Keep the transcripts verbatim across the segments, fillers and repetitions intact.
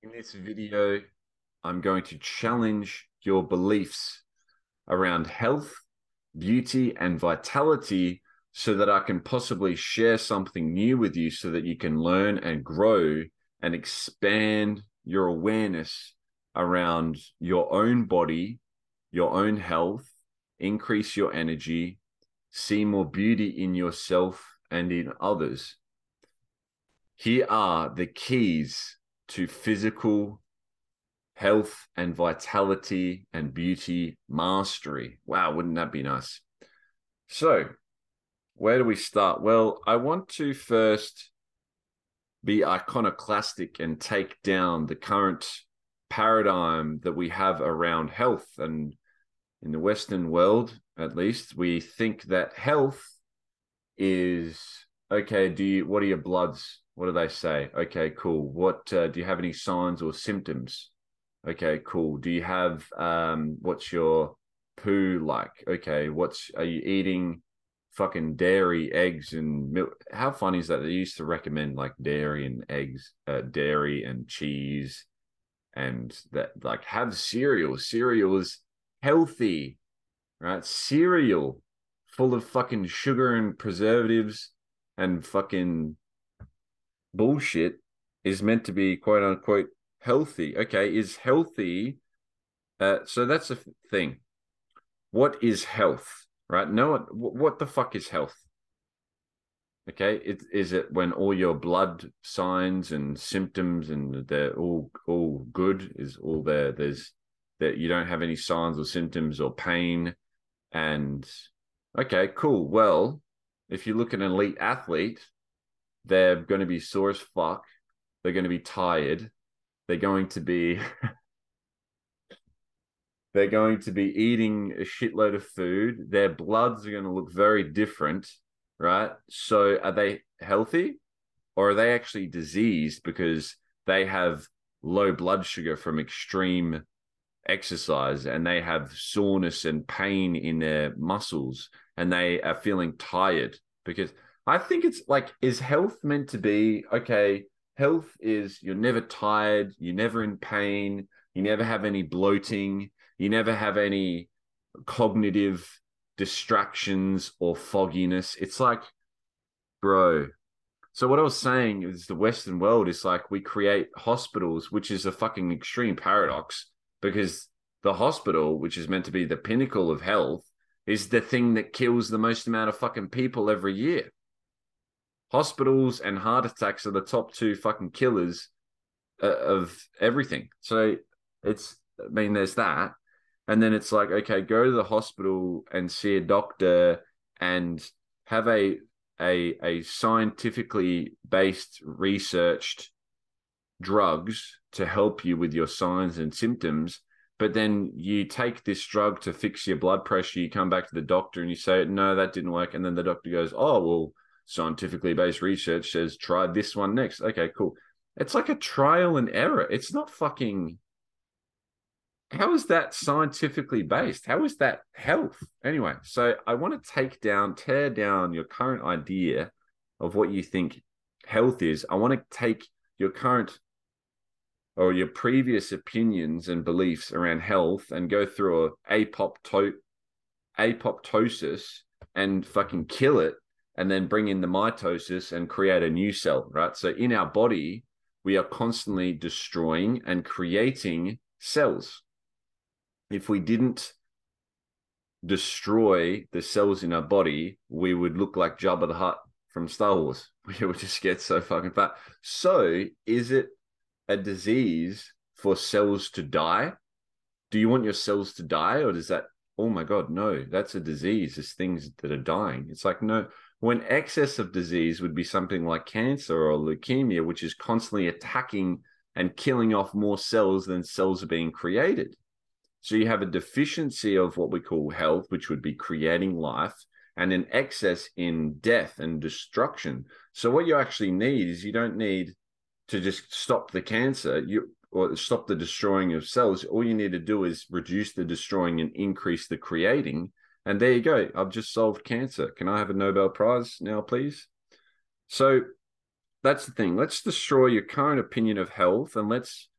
In this video, I'm going to challenge your beliefs around health, beauty, and vitality so that I can possibly share something new with you so that you can learn and grow and expand your awareness around your own body, your own health, increase your energy, see more beauty in yourself and in others. Here are the keys to physical health and vitality and beauty mastery. Wow, wouldn't that be nice? So, where do we start? Well, I want to first be iconoclastic and take down the current paradigm that we have around health. And in the Western world, at least, we think that health is okay. Do you, what are your bloods? What do they say? Okay, cool. What uh, do you have any signs or symptoms? Okay, cool. Do you have um what's your poo like? Okay, what's are you eating fucking dairy, eggs and milk? How funny is that? They used to recommend like dairy and eggs, uh, dairy and cheese and that like have cereal. Cereal is healthy, right? Cereal full of fucking sugar and preservatives and fucking bullshit is meant to be quote unquote healthy. Okay, is healthy. Uh, so that's the thing. What is health, right? No, what, what the fuck is health? Okay, it, is it when all your blood signs and symptoms and they're all all good? Is all there? There's that you don't have any signs or symptoms or pain, and okay, cool. Well, if you look at an elite athlete, they're going to be sore as fuck. They're going to be tired. They're going to be they're going to be eating a shitload of food. Their bloods are going to look very different, right? So are they healthy or are they actually diseased because they have low blood sugar from extreme exercise and they have soreness and pain in their muscles and they are feeling tired? Because I think it's like, is health meant to be okay? Health is you're never tired, you're never in pain, you never have any bloating, you never have any cognitive distractions or fogginess. It's like, bro. So what I was saying is the Western world is like we create hospitals, which is a fucking extreme paradox because the hospital, which is meant to be the pinnacle of health, is the thing that kills the most amount of fucking people every year. Hospitals and heart attacks are the top two fucking killers uh, of everything. So it's, I mean, there's that. And then it's like, okay, go to the hospital and see a doctor and have a a a scientifically based researched drugs to help you with your signs and symptoms. But then you take this drug to fix your blood pressure, you come back to the doctor and you say, no, that didn't work. And then the doctor goes, oh, well, scientifically based research says try this one next. Okay, cool. It's like a trial and error. It's not fucking, how is that scientifically based? How is that health? Anyway, so I want to take down, tear down your current idea of what you think health is. I want to take your current or your previous opinions and beliefs around health and go through a apopto- apoptosis and fucking kill it and then bring in the mitosis and create a new cell, right? So in our body, we are constantly destroying and creating cells. If we didn't destroy the cells in our body, we would look like Jabba the Hutt from Star Wars. We would just get so fucking fat. So is it a disease for cells to die? Do you want your cells to die? Or does that, oh my God, no, that's a disease. There's things that are dying. It's like, no, when excess of disease would be something like cancer or leukemia, which is constantly attacking and killing off more cells than cells are being created. So you have a deficiency of what we call health, which would be creating life, and an excess in death and destruction. So what you actually need is you don't need to just stop the cancer, you or stop the destroying of cells. All you need to do is reduce the destroying and increase the creating. And there you go. I've just solved cancer. Can I have a Nobel Prize now, please? So that's the thing. Let's destroy your current opinion of health and let's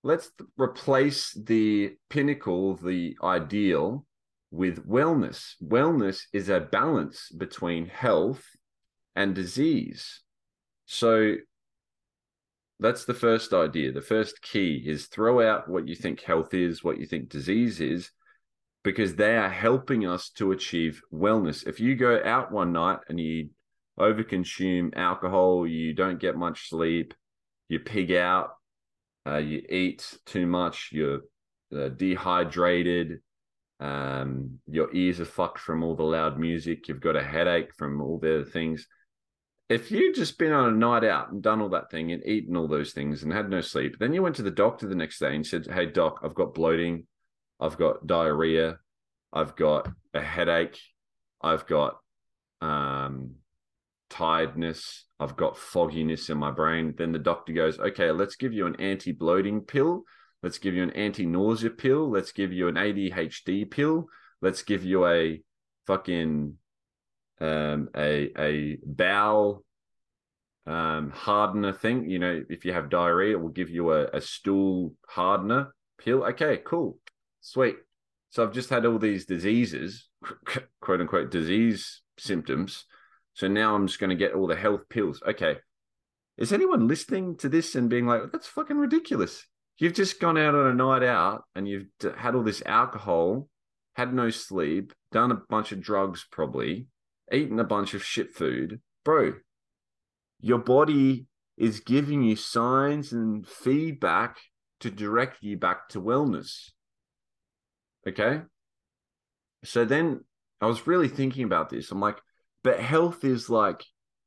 let's replace the pinnacle, the ideal, with wellness. Wellness is a balance between health and disease. So that's the first idea. The first key is throw out what you think health is, what you think disease is, because they are helping us to achieve wellness. If you go out one night and you overconsume alcohol, you don't get much sleep, you pig out, uh, you eat too much, you're uh, dehydrated, um, your ears are fucked from all the loud music, you've got a headache from all the other things. If you'd just been on a night out and done all that thing and eaten all those things and had no sleep, then you went to the doctor the next day and said, hey, doc, I've got bloating, I've got diarrhea, I've got a headache, I've got um, tiredness, I've got fogginess in my brain. Then the doctor goes, okay, let's give you an anti-bloating pill. Let's give you an anti-nausea pill. Let's give you an A D H D pill. Let's give you a fucking um, a a bowel um, hardener thing. You know, if you have diarrhea, it will give you a, a stool hardener pill. Okay, cool, sweet. So I've just had all these diseases, quote unquote, disease symptoms. So now I'm just going to get all the health pills. Okay. Is anyone listening to this and being like, that's fucking ridiculous? You've just gone out on a night out and you've had all this alcohol, had no sleep, done a bunch of drugs probably, eaten a bunch of shit food. Bro, your body is giving you signs and feedback to direct you back to wellness. Okay? So then I was really thinking about this. I'm like, but health is like,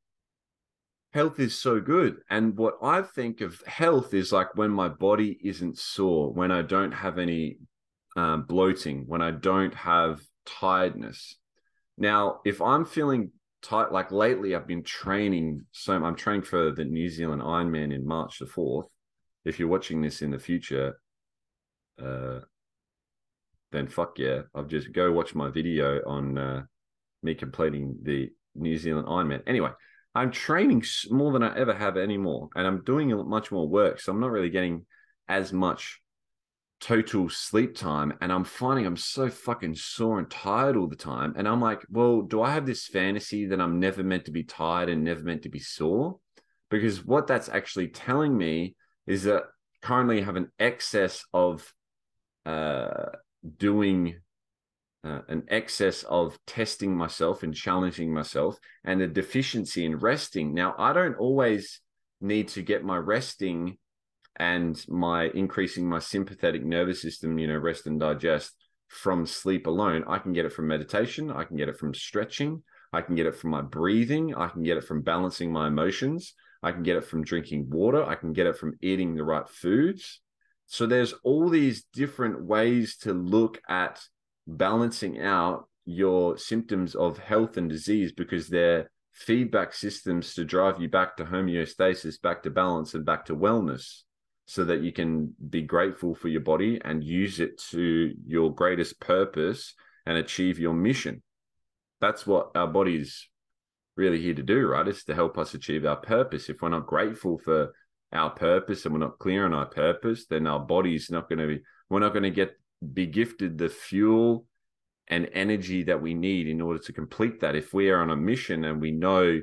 health is so good. And what I think of health is like when my body isn't sore, when I don't have any um, bloating, when I don't have tiredness. Now, if I'm feeling tight, like lately I've been training, so I'm training for the New Zealand Ironman in March the fourth. If you're watching this in the future, uh, then fuck yeah, I'll just go watch my video on uh, me completing the New Zealand Ironman. Anyway, I'm training more than I ever have anymore, and I'm doing much more work, so I'm not really getting as much total sleep time, and I'm finding I'm so fucking sore and tired all the time. And I'm like, well, do I have this fantasy that I'm never meant to be tired and never meant to be sore? Because what that's actually telling me is that currently I have an excess of uh, doing uh, an excess of testing myself and challenging myself, and a deficiency in resting. Now, I don't always need to get my resting and my increasing my sympathetic nervous system, you know, rest and digest, from sleep alone. I can get it from meditation. I can get it from stretching. I can get it from my breathing. I can get it from balancing my emotions. I can get it from drinking water. I can get it from eating the right foods. So there's all these different ways to look at balancing out your symptoms of health and disease, because they're feedback systems to drive you back to homeostasis, back to balance, and back to wellness, so that you can be grateful for your body and use it to your greatest purpose and achieve your mission. That's what our body's really here to do, right? Is to help us achieve our purpose. If we're not grateful for our purpose and we're not clear on our purpose, then our body's not going to be, we're not going to get, be gifted the fuel and energy that we need in order to complete that. If we are on a mission and we know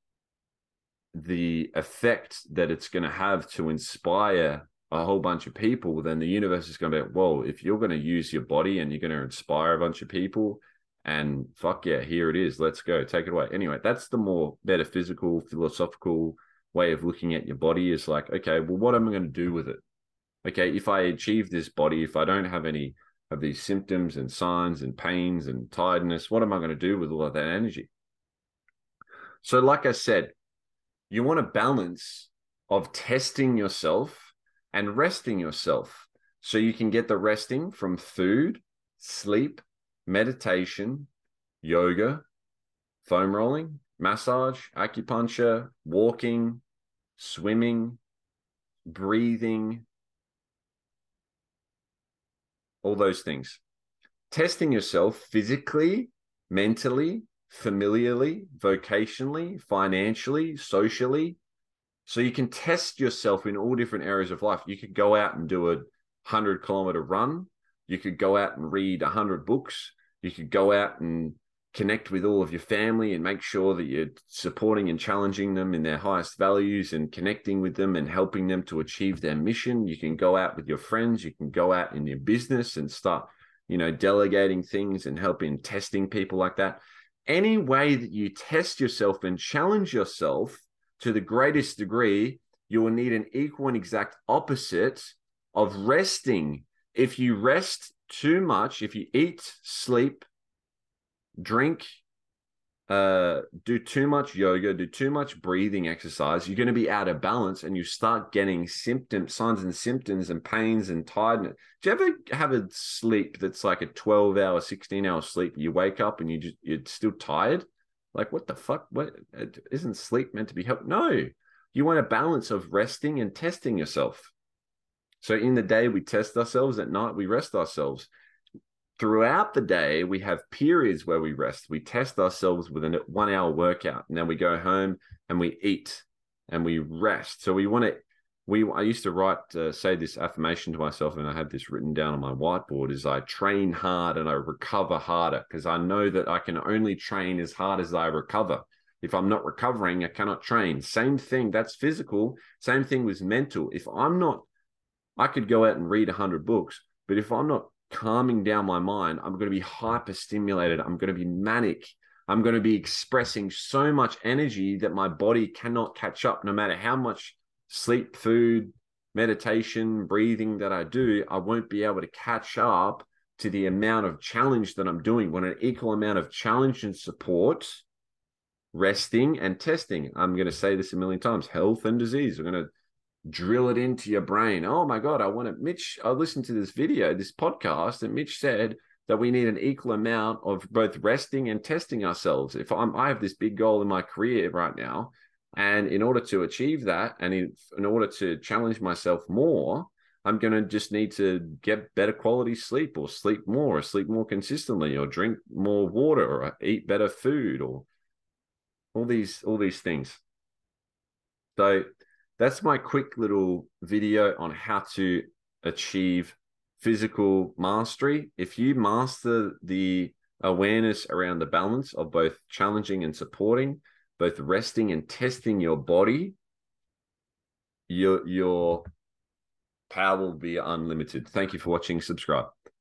the effect that it's going to have to inspire a whole bunch of people, then the universe is going to be, whoa, if you're going to use your body and you're going to inspire a bunch of people, and fuck yeah, here it is, let's go, take it away. Anyway, that's the more metaphysical, philosophical way of looking at your body, is like, okay, well, what am I going to do with it? Okay, if I achieve this body, if I don't have any of these symptoms and signs and pains and tiredness, what am I going to do with all of that energy? So like I said, you want a balance of testing yourself and resting yourself, so you can get the resting from food, sleep, meditation, yoga, foam rolling, massage, acupuncture, walking, swimming, breathing, all those things. Testing yourself physically, mentally, familiarly, vocationally, financially, socially, So you can test yourself in all different areas of life. You could go out and do a hundred kilometer run. You could go out and read a hundred books. You could go out and connect with all of your family and make sure that you're supporting and challenging them in their highest values and connecting with them and helping them to achieve their mission. You can go out with your friends. You can go out in your business and start, you know, delegating things and helping testing people like that. Any way that you test yourself and challenge yourself to the greatest degree, you will need an equal and exact opposite of resting. If you rest too much, if you eat, sleep, drink, uh, do too much yoga, do too much breathing exercise, you're going to be out of balance and you start getting symptoms, signs and symptoms and pains and tiredness. Do you ever have a sleep that's like a twelve hour, sixteen hour sleep? You wake up and you just, you're still tired. Like, what the fuck? What isn't sleep meant to be help? No, you want a balance of resting and testing yourself. So in the day, we test ourselves. At night, we rest ourselves. Throughout the day, we have periods where we rest. We test ourselves with a one hour workout. And then we go home and we eat and we rest. So we want to, we, I used to write, uh, say this affirmation to myself, and I have this written down on my whiteboard, is I train hard and I recover harder, because I know that I can only train as hard as I recover. If I'm not recovering, I cannot train. Same thing, that's physical. Same thing with mental. If I'm not, I could go out and read a hundred books, but if I'm not calming down my mind, I'm going to be hyper stimulated. I'm going to be manic. I'm going to be expressing so much energy that my body cannot catch up. No matter how much sleep, food, meditation, breathing that I do, I won't be able to catch up to the amount of challenge that I'm doing. When an equal amount of challenge and support, resting and testing. I'm going to say this a million times, health and disease. We're going to drill it into your brain. Oh my God, I want to, Mitch, I listened to this video, this podcast, and Mitch said that we need an equal amount of both resting and testing ourselves. If I'm, I have this big goal in my career right now, and in order to achieve that, and in, in order to challenge myself more, I'm going to just need to get better quality sleep, or sleep more, or sleep more consistently, or drink more water, or eat better food, or all these, all these things. So that's my quick little video on how to achieve physical mastery. If you master the awareness around the balance of both challenging and supporting, both resting and testing your body, your, your power will be unlimited. Thank you for watching. Subscribe.